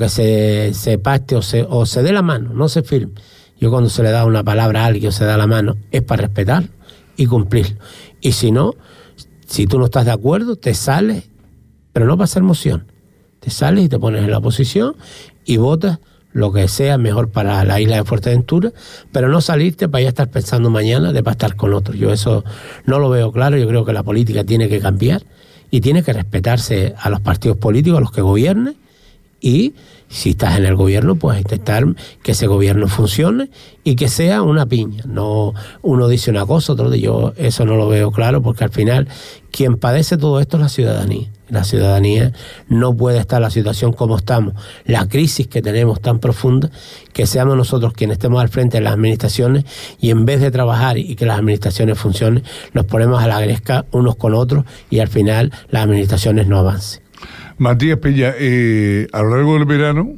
se pacte o se dé la mano, no se firme. Yo cuando se le da una palabra a alguien o se da la mano es para respetarlo y cumplirlo. Y si no, si tú no estás de acuerdo, te sales, pero no para hacer moción. Te sales y te pones en la oposición y votas lo que sea mejor para la isla de Fuerteventura, pero no salirte para ya estar pensando mañana de pactar con otros. Yo eso no lo veo claro. Yo creo que la política tiene que cambiar y tiene que respetarse a los partidos políticos, a los que gobiernen, y si estás en el gobierno, pues intentar que ese gobierno funcione y que sea una piña. No uno dice una cosa, otro dice. Yo eso no lo veo claro, porque al final quien padece todo esto es la ciudadanía. La ciudadanía no puede estar en la situación como estamos, la crisis que tenemos tan profunda, que seamos nosotros quienes estemos al frente de las administraciones, y en vez de trabajar y que las administraciones funcionen, nos ponemos a la gresca unos con otros, y al final las administraciones no avancen. Matías Peña, a lo largo del verano,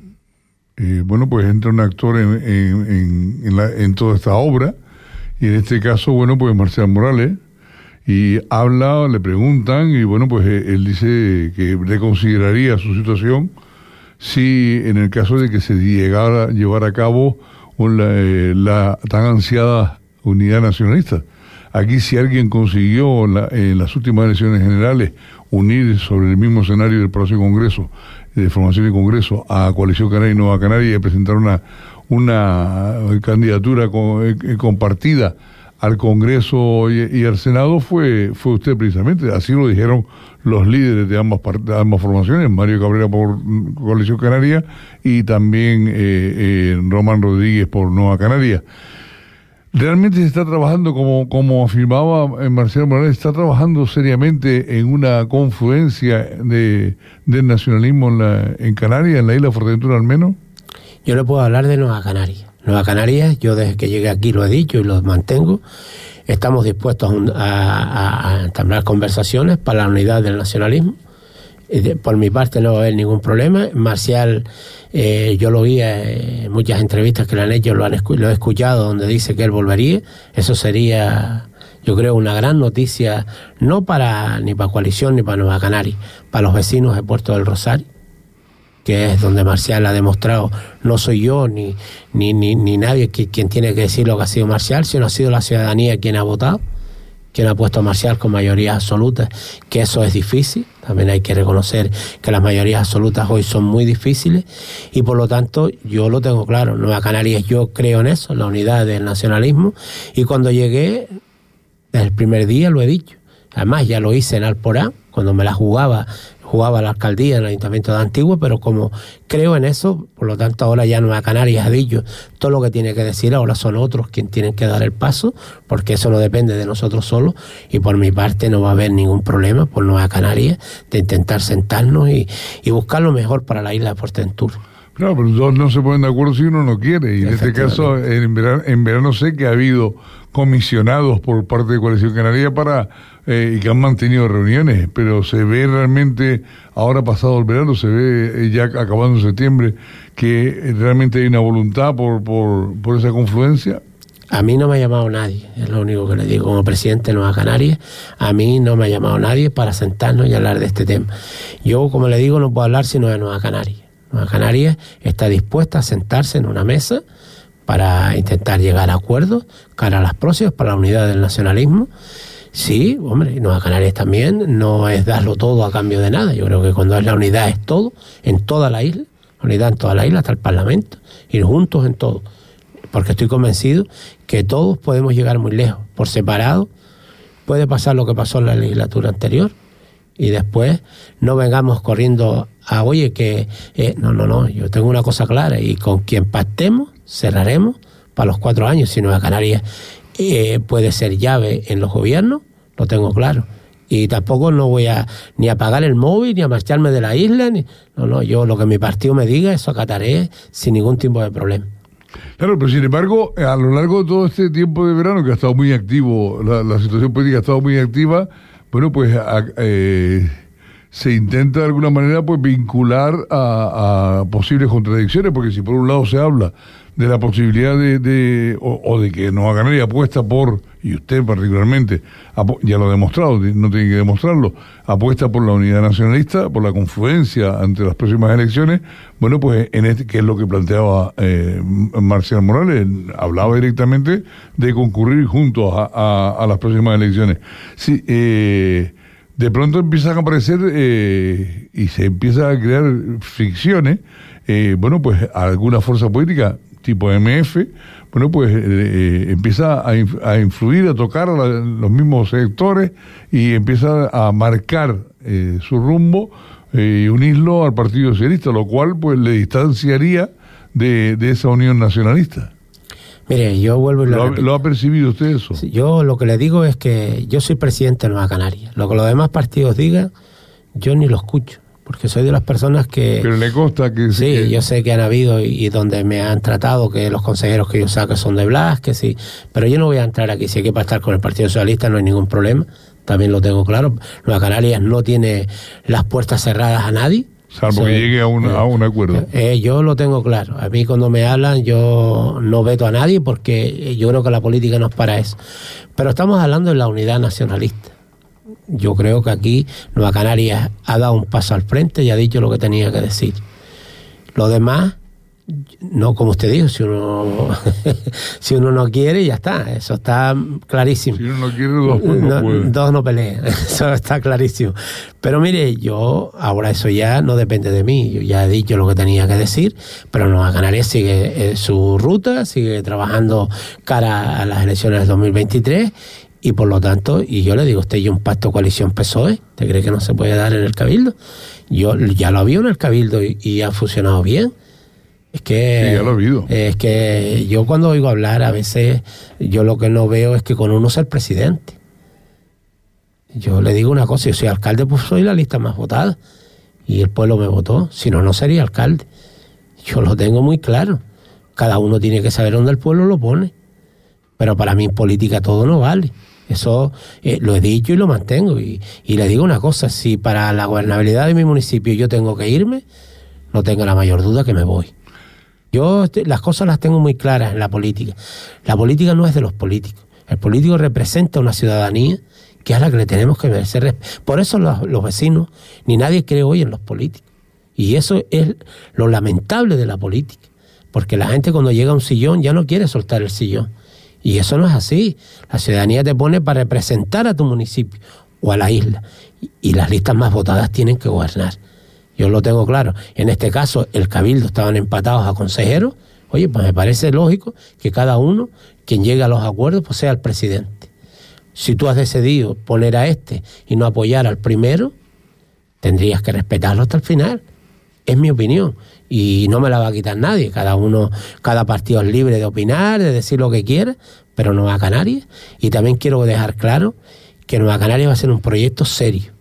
pues entra un actor en toda esta obra, y en este caso, pues Marcial Morales, y habla, le preguntan, y pues él dice que reconsideraría su situación si en el caso de que se llegara a llevar a cabo la tan ansiada unidad nacionalista. Aquí, si alguien consiguió en las últimas elecciones generales unir sobre el mismo escenario del próximo Congreso, de formación de Congreso, a Coalición Canaria y Nueva Canaria, y presentar una candidatura compartida al Congreso y al Senado fue usted precisamente. Así lo dijeron los líderes de ambas formaciones, Mario Cabrera por Coalición Canaria y también Román Rodríguez por Nueva Canaria. Realmente se está trabajando, como afirmaba Marcial Morales, está trabajando seriamente en una confluencia del nacionalismo en Canarias, en la isla Fuerteventura al menos. Yo le puedo hablar de Nueva Canarias. Nueva Canarias, yo desde que llegué aquí lo he dicho y lo mantengo, estamos dispuestos a entablar conversaciones para la unidad del nacionalismo. Por mi parte no va a haber ningún problema. Marcial, yo lo vi en muchas entrevistas que le han hecho, lo he escuchado, donde dice que él volvería. Eso sería, yo creo, una gran noticia, no ni para Coalición ni para Nueva Canarias, para los vecinos de Puerto del Rosario, que es donde Marcial ha demostrado, no soy yo ni nadie quien tiene que decir lo que ha sido Marcial, sino ha sido la ciudadanía quien ha votado, quien ha puesto a Marcial con mayoría absoluta, que eso es difícil. También hay que reconocer que las mayorías absolutas hoy son muy difíciles y por lo tanto yo lo tengo claro. Nueva Canarias, yo creo en eso, en la unidad del nacionalismo, y cuando llegué, desde el primer día lo he dicho. Además ya lo hice en Alporá, cuando me la jugaba la alcaldía en el Ayuntamiento de Antigua, pero como creo en eso, por lo tanto ahora ya Nueva Canarias ha dicho todo lo que tiene que decir, ahora son otros quienes tienen que dar el paso, porque eso no depende de nosotros solos, y por mi parte no va a haber ningún problema por Nueva Canarias de intentar sentarnos y buscar lo mejor para la isla de Fuerteventura. Claro, pero dos no se ponen de acuerdo si uno no quiere, y en este caso en verano sé que ha habido comisionados por parte de Coalición Canaria y que han mantenido reuniones, pero se ve realmente, ahora pasado el verano, se ve ya acabando septiembre, que realmente hay una voluntad por esa confluencia. A mí no me ha llamado nadie, es lo único que le digo como presidente de Nueva Canarias. A mí no me ha llamado nadie para sentarnos y hablar de este tema. Yo, como le digo, no puedo hablar sino de Nueva Canarias. Nueva Canarias está dispuesta a sentarse en una mesa para intentar llegar a acuerdos cara a las próximas, para la unidad del nacionalismo. Sí, hombre, Nueva Canarias también no es darlo todo a cambio de nada. Yo creo que cuando es la unidad es todo, en toda la isla, unidad en toda la isla, hasta el Parlamento, ir juntos en todo. Porque estoy convencido que todos podemos llegar muy lejos. Por separado puede pasar lo que pasó en la legislatura anterior y después no vengamos corriendo a, oye, que no, yo tengo una cosa clara, y con quien pactemos, cerraremos para los 4 años. Si Nueva Canarias puede ser llave en los gobiernos, lo tengo claro. Y tampoco no voy ni a apagar el móvil, ni a marcharme de la isla, yo lo que mi partido me diga, eso acataré sin ningún tipo de problema. Claro, pero sin embargo, a lo largo de todo este tiempo de verano, que ha estado muy activo, la situación política ha estado muy activa, bueno, pues se intenta de alguna manera pues vincular a posibles contradicciones, porque si por un lado se habla de la posibilidad de que Nueva Canaria apuesta por, y usted particularmente, ya lo ha demostrado, no tiene que demostrarlo, apuesta por la unidad nacionalista, por la confluencia ante las próximas elecciones, bueno, pues que es lo que planteaba Marcial Morales, hablaba directamente de concurrir juntos a las próximas elecciones. Sí, de pronto empiezan a aparecer y se empiezan a crear fricciones, bueno, pues alguna fuerza política tipo MF, bueno, pues empieza a influir, a tocar a los mismos sectores y empieza a marcar su rumbo y unirlo al Partido Socialista, lo cual pues le distanciaría de esa unión nacionalista. Mire, yo vuelvo y ¿Lo ha percibido usted eso? Yo lo que le digo es que yo soy presidente de Nueva Canarias. Lo que los demás partidos digan, yo ni lo escucho, porque soy de las personas que... Pero le consta que... Sí, yo sé que han habido y donde me han tratado que los consejeros que yo saco son de Blas, que sí, pero yo no voy a entrar aquí. Si hay que pactar con el Partido Socialista no hay ningún problema, también lo tengo claro. Nueva Canarias no tiene las puertas cerradas a nadie. Salvo que llegue a un acuerdo. Yo lo tengo claro. A mí cuando me hablan yo no veto a nadie, porque yo creo que la política no es para eso. Pero estamos hablando de la unidad nacionalista. Yo creo que aquí Nueva Canarias ha dado un paso al frente y ha dicho lo que tenía que decir. Lo demás No, como usted dijo, si uno si uno no quiere, ya está, eso está clarísimo. Si uno no quiere, dos no puede. Dos no pelean, eso está clarísimo. Pero mire, yo ahora eso ya no depende de mí, yo ya he dicho lo que tenía que decir, pero Nueva Canarias sigue su ruta, sigue trabajando cara a las elecciones del 2023 y por lo tanto, y yo le digo a usted, y un pacto coalición PSOE, ¿usted cree que no se puede dar en el Cabildo? Yo ya lo vi en el Cabildo y ha funcionado bien. Es que, sí, ya lo he oído. Es que yo cuando oigo hablar, a veces yo lo que no veo es que con uno sea el presidente. Yo le digo una cosa, yo soy alcalde, pues soy la lista más votada. Y el pueblo me votó, si no, no sería alcalde. Yo lo tengo muy claro. Cada uno tiene que saber dónde el pueblo lo pone. Pero para mí en política todo no vale. Eso lo he dicho y lo mantengo. Y le digo una cosa, si para la gobernabilidad de mi municipio yo tengo que irme, no tengo la mayor duda que me voy. Yo las cosas las tengo muy claras en la política. La política no es de los políticos. El político representa una ciudadanía que es a la que le tenemos que merecer. Por eso los vecinos, ni nadie cree hoy en los políticos. Y eso es lo lamentable de la política. Porque la gente cuando llega a un sillón ya no quiere soltar el sillón. Y eso no es así. La ciudadanía te pone para representar a tu municipio o a la isla. Y las listas más votadas tienen que gobernar. Yo lo tengo claro. En este caso, el Cabildo estaban empatados a consejeros. Oye, pues me parece lógico que cada uno, quien llegue a los acuerdos, pues sea el presidente. Si tú has decidido poner a este y no apoyar al primero, tendrías que respetarlo hasta el final. Es mi opinión. Y no me la va a quitar nadie. Cada partido es libre de opinar, de decir lo que quiera, pero Nueva Canarias. Y también quiero dejar claro que Nueva Canarias va a ser un proyecto serio.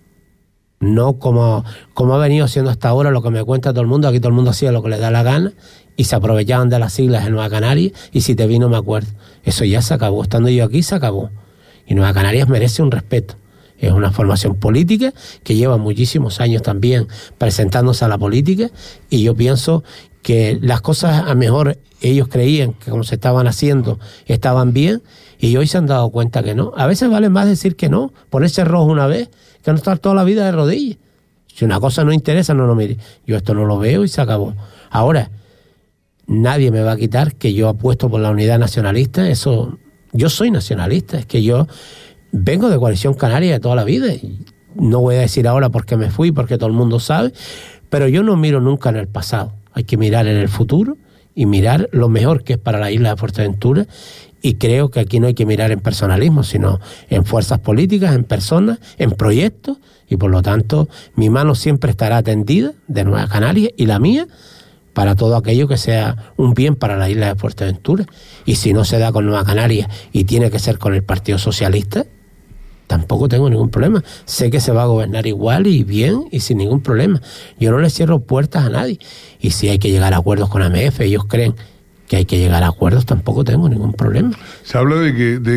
No como ha venido siendo hasta ahora, lo que me cuenta todo el mundo. Aquí todo el mundo hacía lo que le da la gana y se aprovechaban de las siglas de Nueva Canarias y si te vi no me acuerdo. Eso ya se acabó. Estando yo aquí se acabó. Y Nueva Canarias merece un respeto. Es una formación política que lleva muchísimos años también presentándose a la política y yo pienso que las cosas a mejor ellos creían que como se estaban haciendo estaban bien y hoy se han dado cuenta que no. A veces vale más decir que no, ponerse rojo una vez que no estar toda la vida de rodillas. Si una cosa no interesa, no lo mire. Yo esto no lo veo y se acabó. Ahora, nadie me va a quitar que yo apuesto por la unidad nacionalista. Eso, yo soy nacionalista. Es que yo vengo de Coalición Canaria de toda la vida. No voy a decir ahora por qué me fui, porque todo el mundo sabe. Pero yo no miro nunca en el pasado. Hay que mirar en el futuro y mirar lo mejor que es para la isla de Fuerteventura. Y creo que aquí no hay que mirar en personalismo, sino en fuerzas políticas, en personas, en proyectos. Y por lo tanto, mi mano siempre estará tendida de Nueva Canarias y la mía para todo aquello que sea un bien para la isla de Fuerteventura. Y si no se da con Nueva Canarias y tiene que ser con el Partido Socialista, tampoco tengo ningún problema. Sé que se va a gobernar igual y bien y sin ningún problema. Yo no le cierro puertas a nadie. Y si hay que llegar a acuerdos con AMF, ellos creen que hay que llegar a acuerdos, tampoco tengo ningún problema. Se habla de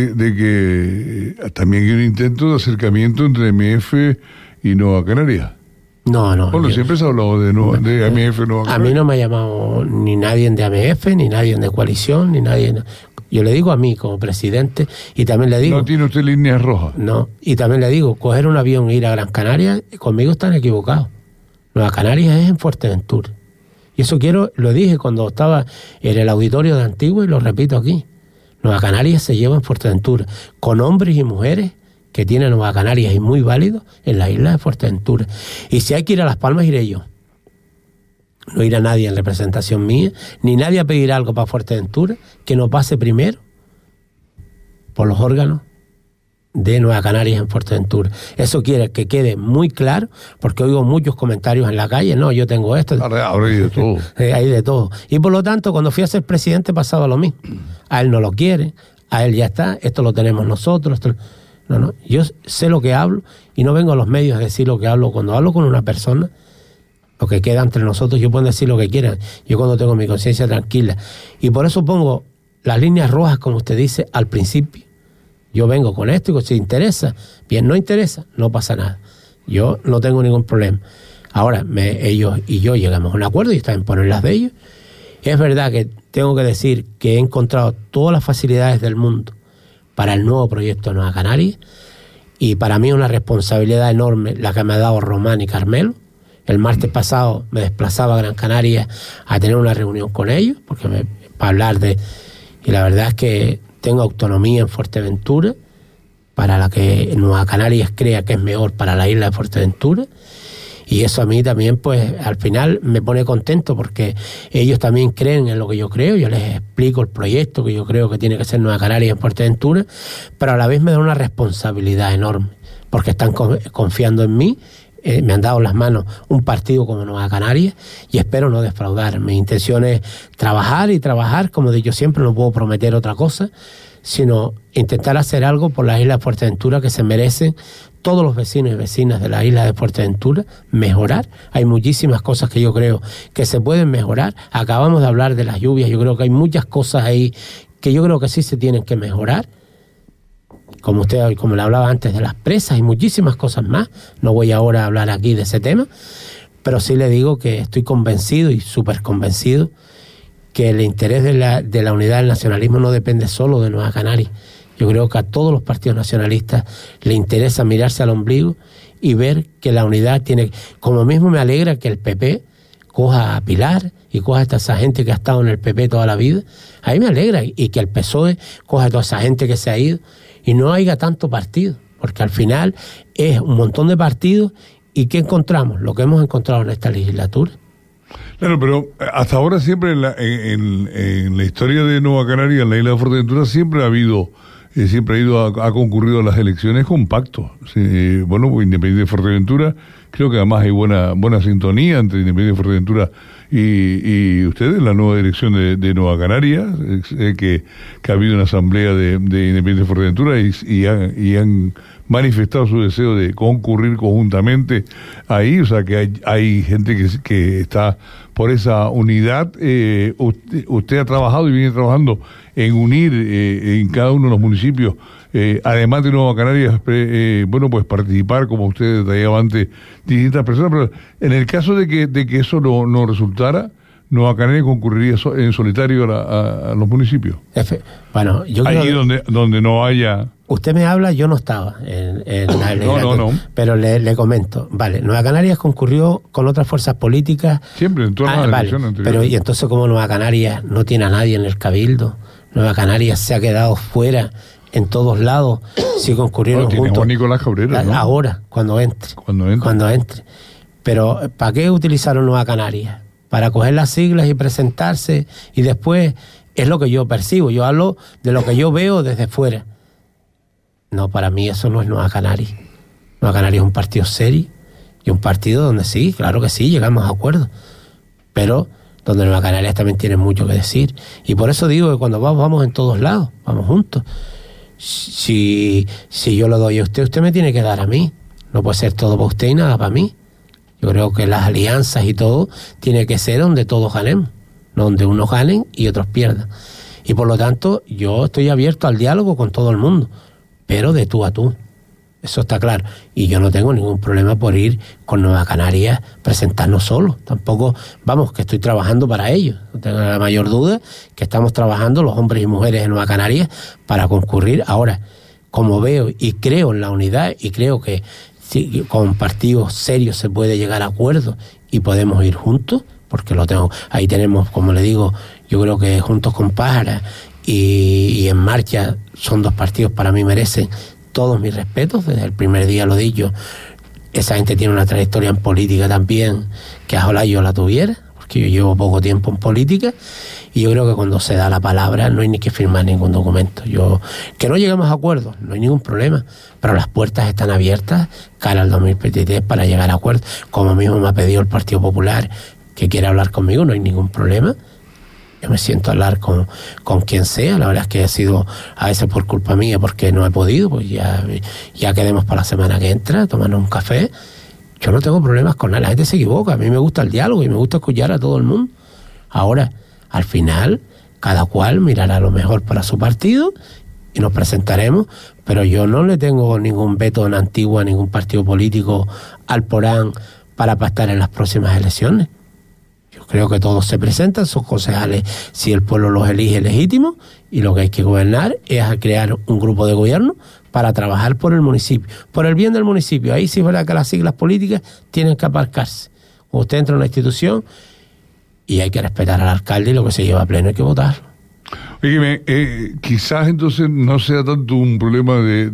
que también hay un intento de acercamiento entre AMF y Nueva Canarias. No. Bueno, siempre se ha hablado de AMF y Nueva Canarias. A mí no me ha llamado ni nadie de AMF, ni nadie de coalición, ni nadie. Yo le digo a mí como presidente y también le digo... ¿No tiene usted líneas rojas? No, y también le digo, coger un avión e ir a Gran Canaria, conmigo están equivocados. Nueva Canarias es en Fuerteventura. Y eso lo dije cuando estaba en el auditorio de Antigua y lo repito aquí. Nueva Canarias se lleva en Fuerteventura, con hombres y mujeres que tienen Nueva Canarias y muy válidos en la isla de Fuerteventura. Y si hay que ir a Las Palmas, iré yo. No irá nadie en representación mía, ni nadie a pedir algo para Fuerteventura que no pase primero por los órganos de Nueva Canarias en Fuerteventura. Eso quiere que quede muy claro, porque oigo muchos comentarios en la calle, no, yo tengo esto. Ahora hay de todo. Hay de todo. Y por lo tanto, cuando fui a ser presidente pasaba lo mismo. A él no lo quiere, a él ya está, esto lo tenemos nosotros. No, yo sé lo que hablo y no vengo a los medios a decir lo que hablo. Cuando hablo con una persona, lo que queda entre nosotros, yo puedo decir lo que quieran. Yo cuando tengo mi conciencia tranquila. Y por eso pongo las líneas rojas, como usted dice, al principio. Yo vengo con esto y si interesa, bien, no interesa, no pasa nada. Yo no tengo ningún problema. Ahora, ellos y yo llegamos a un acuerdo y están en poner las de ellos. Es verdad que tengo que decir que he encontrado todas las facilidades del mundo para el nuevo proyecto de Nueva Canarias y para mí es una responsabilidad enorme la que me ha dado Román y Carmelo. El martes pasado me desplazaba a Gran Canaria a tener una reunión con ellos, para hablar de... Y la verdad es que tengo autonomía en Fuerteventura, para la que Nueva Canarias crea que es mejor para la isla de Fuerteventura. Y eso a mí también, pues, al final me pone contento, porque ellos también creen en lo que yo creo. Yo les explico el proyecto que yo creo que tiene que ser Nueva Canarias en Fuerteventura, pero a la vez me da una responsabilidad enorme, porque están confiando en mí. Me han dado en las manos un partido como Nueva Canarias y espero no defraudar. Mi intención es trabajar y trabajar, como he dicho siempre, no puedo prometer otra cosa, sino intentar hacer algo por la isla de Fuerteventura que se merecen todos los vecinos y vecinas de la isla de Fuerteventura, mejorar. Hay muchísimas cosas que yo creo que se pueden mejorar. Acabamos de hablar de las lluvias, yo creo que hay muchas cosas ahí que yo creo que sí se tienen que mejorar. Como le hablaba antes de las presas y muchísimas cosas más. No voy ahora a hablar aquí de ese tema, pero sí le digo que estoy convencido y súper convencido que el interés de la unidad del nacionalismo no depende solo de Nueva Canarias. Yo creo que a todos los partidos nacionalistas le interesa mirarse al ombligo y ver que la unidad tiene... Como mismo me alegra que el PP coja a Pilar y coja a toda esa gente que ha estado en el PP toda la vida. A mí me alegra, y que el PSOE coja a toda esa gente que se ha ido y no haya tanto partido, porque al final es un montón de partidos. ¿Y qué encontramos? Lo que hemos encontrado en esta legislatura. Claro, pero hasta ahora siempre en la historia de Nueva Canaria, en la isla de Fuerteventura, siempre ha concurrido a las elecciones con pacto. Sí, bueno, Independiente de Fuerteventura, creo que además hay buena sintonía entre Independiente de Fuerteventura y ustedes, la nueva dirección de Nueva Canaria, que ha habido una asamblea de Independiente de Fuerteventura y han manifestado su deseo de concurrir conjuntamente ahí. O sea que hay gente que está por esa unidad. Usted ha trabajado y viene trabajando en unir en cada uno de los municipios, además de Nueva Canarias, pues participar, como usted detallaba antes, distintas personas. Pero en el caso de que eso no resultara, Nueva Canarias concurriría en solitario a los municipios. Bueno, yo ahí donde no haya... Usted me habla, yo no estaba en la legislatura, no. Pero le comento. Vale, Nueva Canarias concurrió con otras fuerzas políticas. Siempre, en todas las elecciones anteriores. Pero, y entonces, ¿cómo Nueva Canarias no tiene a nadie en el Cabildo? Nueva Canarias se ha quedado fuera en todos lados. Si concurrieron juntos. Juan Nicolás Cabrera, ¿no? Ahora, cuando entre. Pero, ¿para qué utilizaron Nueva Canarias? Para coger las siglas y presentarse, y después es lo que yo percibo. Yo hablo de lo que yo veo desde fuera. No, para mí eso no es Nueva Canarias. Nueva Canarias es un partido serio y un partido donde sí, claro que sí, llegamos a acuerdos, pero donde Nueva Canarias también tiene mucho que decir. Y por eso digo que cuando vamos en todos lados, vamos juntos. Si yo lo doy a usted, usted me tiene que dar a mí. No puede ser todo para usted y nada para mí. Yo creo que las alianzas y todo tiene que ser donde todos ganemos, no donde unos ganen y otros pierdan. Y por lo tanto, yo estoy abierto al diálogo con todo el mundo, pero de tú a tú. Eso está claro. Y yo no tengo ningún problema por ir con Nueva Canarias, presentarnos solos. Tampoco, vamos, que estoy trabajando para ello. No tengo la mayor duda que estamos trabajando los hombres y mujeres de Nueva Canarias para concurrir. Ahora, como veo y creo en la unidad, y creo que sí, con partidos serios se puede llegar a acuerdos y podemos ir juntos, porque lo tengo. Ahí tenemos, como le digo, yo creo que Juntos con Pájara y En Marcha son dos partidos para mí merecen todos mis respetos. Desde el primer día lo he dicho, esa gente tiene una trayectoria en política también que ojalá yo la tuviera, porque yo llevo poco tiempo en política, y yo creo que cuando se da la palabra no hay ni que firmar ningún documento. Que no lleguemos a acuerdos, no hay ningún problema, pero las puertas están abiertas cara al 2023 para llegar a acuerdos. Como mismo me ha pedido el Partido Popular que quiere hablar conmigo, no hay ningún problema. Yo me siento a hablar con quien sea. La verdad es que ha sido a veces por culpa mía, porque no he podido, pues ya quedemos para la semana que entra, tomarnos un café. Yo no tengo problemas con nada, la gente se equivoca, a mí me gusta el diálogo y me gusta escuchar a todo el mundo. Ahora, al final, cada cual mirará lo mejor para su partido y nos presentaremos, pero yo no le tengo ningún veto en Antigua a ningún partido político al Porán para pactar en las próximas elecciones. Yo creo que todos se presentan, son concejales si el pueblo los elige legítimos, y lo que hay que gobernar es a crear un grupo de gobierno para trabajar por el municipio, por el bien del municipio. Ahí sí es verdad que las siglas políticas tienen que aparcarse. Usted entra a una institución y hay que respetar al alcalde y lo que se lleva a pleno hay que votarlo. Oye, quizás entonces no sea tanto un problema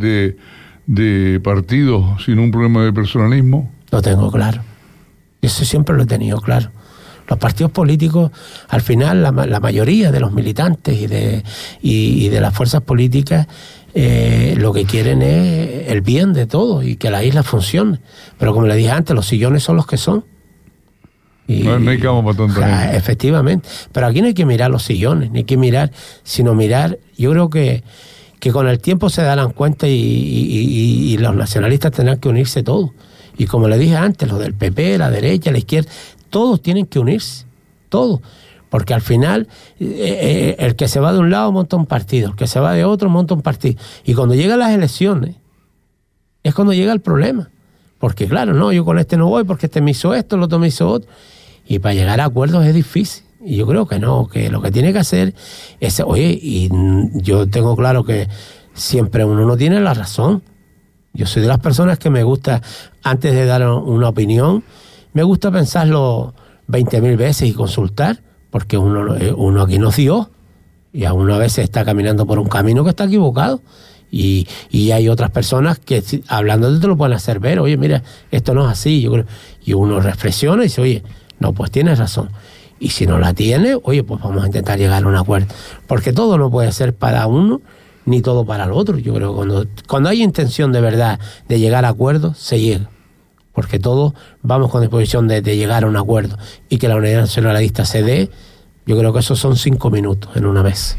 de partido, sino un problema de personalismo. Lo tengo claro. Eso siempre lo he tenido claro. Los partidos políticos, al final, la mayoría de los militantes y de las fuerzas políticas lo que quieren es el bien de todos y que la isla funcione. Pero como le dije antes, los sillones son los que son. No hay cama para tanto. Efectivamente. Pero aquí no hay que mirar los sillones, ni hay que mirar, sino mirar. Yo creo que con el tiempo se darán cuenta y los nacionalistas tendrán que unirse todos. Y como le dije antes, los del PP, la derecha, la izquierda, todos tienen que unirse, todos. Porque al final, el que se va de un lado monta un partido, el que se va de otro monta un partido. Y cuando llegan las elecciones, es cuando llega el problema. Porque claro, no, yo con este no voy porque este me hizo esto, el otro me hizo otro. Y para llegar a acuerdos es difícil. Y yo creo que no, que lo que tiene que hacer es, oye, y yo tengo claro que siempre uno no tiene la razón. Yo soy de las personas que me gusta, antes de dar una opinión, me gusta pensarlo 20.000 veces y consultar, porque uno aquí no dio, y a uno a veces está caminando por un camino que está equivocado. Y hay otras personas que hablando te lo pueden hacer ver, oye, mira, esto no es así. Yo creo, y uno reflexiona y dice, oye, no, pues tienes razón. Y si no la tiene, oye, pues vamos a intentar llegar a un acuerdo. Porque todo no puede ser para uno, ni todo para el otro. Yo creo que cuando hay intención de verdad de llegar a acuerdos, se llega. Porque todos vamos con disposición de llegar a un acuerdo. Y que la unidad nacionalista se dé, yo creo que esos son 5 minutos en una mesa.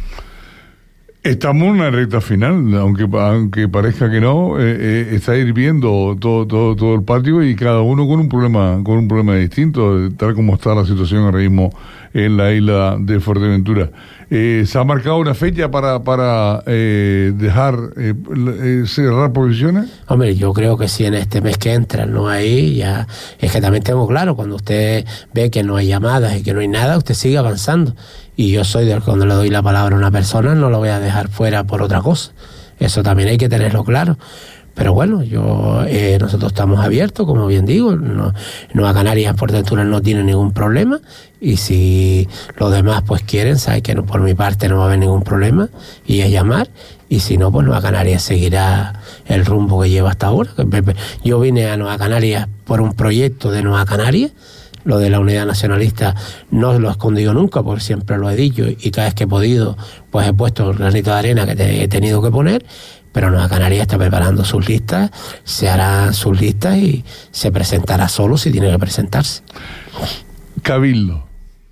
Estamos en una recta final, aunque parezca que no, está hirviendo todo el patio y cada uno con un problema distinto, tal como está la situación ahora mismo en la isla de Fuerteventura. ¿Se ha marcado una fecha para dejar cerrar posiciones? Hombre, yo creo que si en este mes que entra no hay, ya es que también tengo claro, cuando usted ve que no hay llamadas y que no hay nada, usted sigue avanzando. Y yo soy de los que cuando le doy la palabra a una persona no lo voy a dejar fuera por otra cosa. Eso también hay que tenerlo claro. Pero bueno, nosotros estamos abiertos, como bien digo. Nueva Canarias, Fuerteventura no tiene ningún problema. Y si los demás pues quieren, saben que por mi parte no va a haber ningún problema. Y es llamar. Y si no, pues Nueva Canarias seguirá el rumbo que lleva hasta ahora. Yo vine a Nueva Canarias por un proyecto de Nueva Canarias. Lo de la unidad nacionalista no lo he escondido nunca, porque siempre lo he dicho y cada vez que he podido, pues he puesto el granito de arena que he tenido que poner, pero Nueva Canarias está preparando sus listas, se harán sus listas y se presentará solo si tiene que presentarse. Cabildo.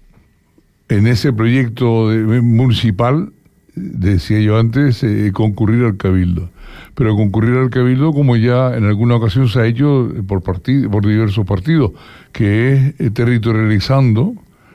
En ese proyecto municipal, decía yo antes, concurrir al Cabildo. Pero concurrir al Cabildo como ya en alguna ocasión se ha hecho por diversos partidos, que es territorializando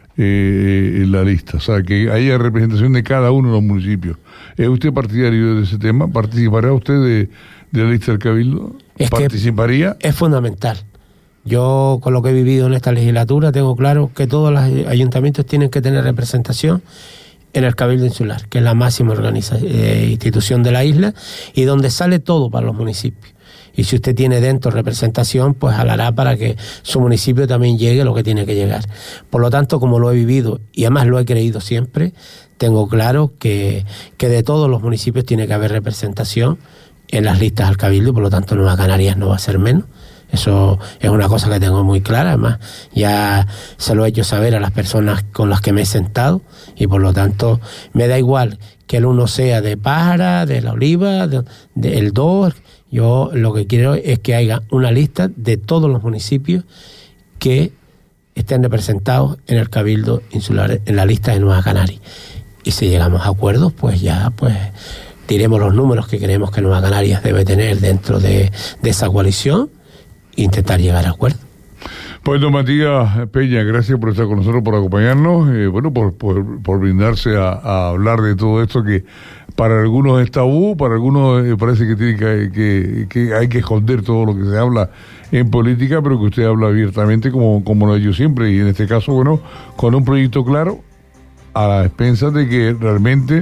la lista, o sea, que haya representación de cada uno de los municipios. ¿Es usted partidario de ese tema? ¿Participará usted de la lista del Cabildo? ¿Participaría? Es fundamental. Yo, con lo que he vivido en esta legislatura, tengo claro que todos los ayuntamientos tienen que tener representación en el Cabildo Insular, que es la máxima institución de la isla y donde sale todo para los municipios. Y si usted tiene dentro representación, pues hablará para que su municipio también llegue lo que tiene que llegar. Por lo tanto, como lo he vivido y además lo he creído siempre, tengo claro que de todos los municipios tiene que haber representación en las listas al Cabildo y por lo tanto Nueva Canarias no va a ser menos. Eso es una cosa que tengo muy clara, además ya se lo he hecho saber a las personas con las que me he sentado y por lo tanto me da igual que el uno sea de Pájara, de La Oliva, del 2, yo lo que quiero es que haya una lista de todos los municipios que estén representados en el Cabildo Insular, en la lista de Nueva Canarias. Y si llegamos a acuerdos, pues ya diremos los números que creemos que Nueva Canarias debe tener dentro de esa coalición intentar llegar a acuerdo. Pues don Matías Peña, gracias por estar con nosotros, por acompañarnos, por brindarse a hablar de todo esto que para algunos es tabú, para algunos parece que hay que esconder todo lo que se habla en política, pero que usted habla abiertamente como lo ha hecho siempre, y en este caso, con un proyecto claro, a las expensas de que realmente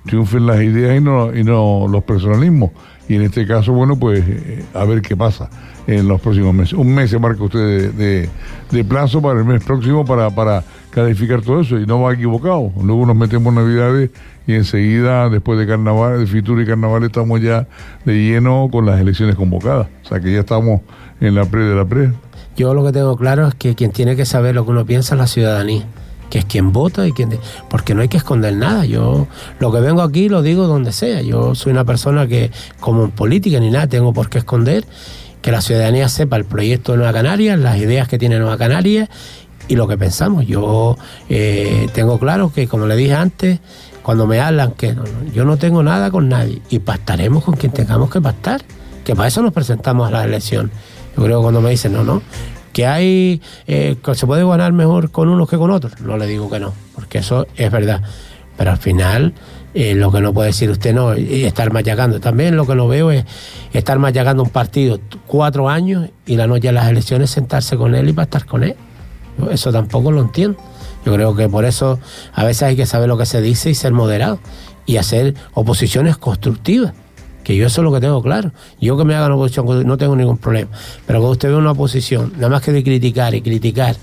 triunfen las ideas y no los personalismos. Y en este caso, bueno, pues a ver qué pasa en los próximos meses. Un mes se marca usted de plazo para el mes próximo para clarificar todo eso, y no va equivocado. Luego nos metemos en Navidades y enseguida, después de Carnaval, de Fitur y Carnaval, estamos ya de lleno con las elecciones convocadas. O sea que ya estamos en la pre de la pre. Yo lo que tengo claro es que quien tiene que saber lo que uno piensa es la ciudadanía, que es quien vota y porque no hay que esconder nada. Yo lo que vengo aquí lo digo donde sea. Yo soy una persona que, como en política ni nada, tengo por qué esconder, que la ciudadanía sepa el proyecto de Nueva Canarias, las ideas que tiene Nueva Canarias y lo que pensamos. Yo tengo claro que, como le dije antes, cuando me hablan que yo no tengo nada con nadie, y pactaremos con quien tengamos que pactar, que para eso nos presentamos a la elección. Yo creo que cuando me dicen no, que hay que se puede ganar mejor con unos que con otros, no le digo que no, porque eso es verdad, pero al final lo que no puede decir usted no y estar machacando. También lo que no veo es estar machacando un partido 4 años y la noche de las elecciones sentarse con él y pactar con él. Eso tampoco lo entiendo. Yo creo que por eso a veces hay que saber lo que se dice y ser moderado y hacer oposiciones constructivas, que yo eso es lo que tengo claro. Yo que me hagan oposición no tengo ningún problema, pero cuando usted ve una oposición nada más que de criticar y criticar,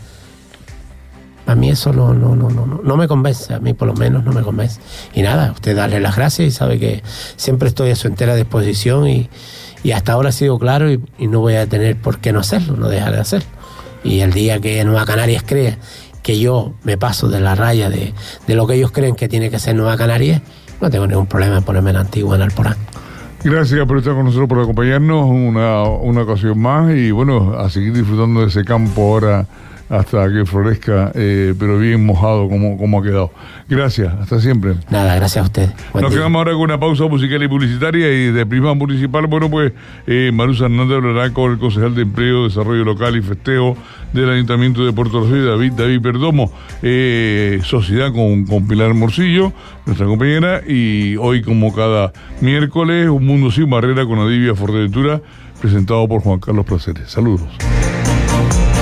a mí eso no me convence, a mí por lo menos no me convence. Y nada, usted darle las gracias y sabe que siempre estoy a su entera disposición y hasta ahora he sido claro y no voy a tener por qué no hacerlo, no dejar de hacerlo. Y el día que Nueva Canarias crea que yo me paso de la raya de lo que ellos creen que tiene que ser Nueva Canarias, no tengo ningún problema en ponerme en Antigua, en Alporán. Gracias por estar con nosotros, por acompañarnos una ocasión más, y bueno, a seguir disfrutando de ese campo ahora hasta que florezca, pero bien mojado como ha quedado. Gracias, hasta siempre. Nada, gracias a ustedes. Nos quedamos ahora con una pausa musical y publicitaria, y de Prisma Municipal, bueno, pues Marusa Hernández hablará con el concejal de Empleo, Desarrollo Local y Festejo del Ayuntamiento de Puerto Rocío, David Perdomo, sociedad con Pilar Morcillo, nuestra compañera, y hoy, como cada miércoles, Un Mundo Sin Barrera con Adivia Forteventura, presentado por Juan Carlos Placeres. Saludos.